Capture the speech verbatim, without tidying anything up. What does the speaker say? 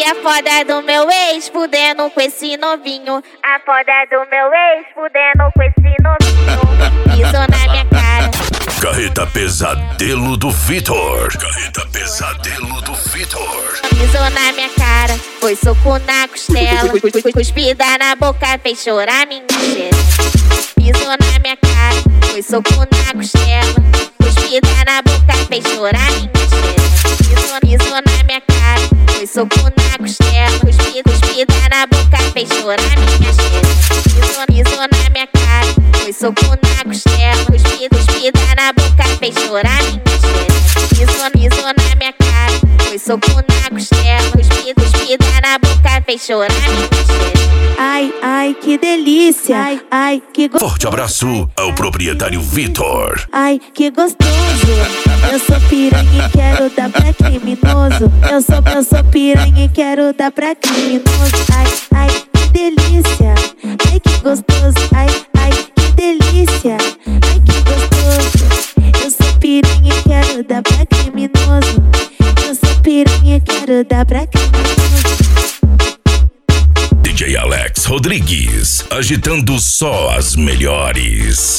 E a foda do meu ex fudendo com esse novinho. A foda do meu ex fudendo com esse novinho. Pisou na minha cara. Carreta Pesadelo do Vitor. Carreta Pesadelo do Vitor. Pisou na minha cara, foi soco na costela. Cuspida na boca, fez chorar minha xereca. Pisou na minha cara, foi soco na costela. Cuspida na boca, fez chorar minha xereca. Pisou, pisou na minha cara, foi soco na costela. Cuspida, cuspida na boca, fez chorar minha xereca. Pisou, pisou na minha cara, foi soco na costela. Cuspida, cuspida na boca, fez chorar minha xereca. Pisou, pisou na minha cara, foi soco na costela. Cuspida, cuspida na boca, fez chorar minha xereca. Ai, ai, que delícia. Ai, ai, que gostoso. Forte abraço ao proprietário Vitor. Ai, que gostoso. Eu sou piranha e quero dar pra criminoso. Eu sou, eu sou piranha e quero dar pra criminoso. Ai, ai, que delícia. Ai, que gostoso. Ai, ai, que delícia. Ai, que gostoso. Eu sou piranha e quero dar pra criminoso. Eu sou piranha e quero dar pra criminoso. D J Alex Rodrigues, agitando só as melhores.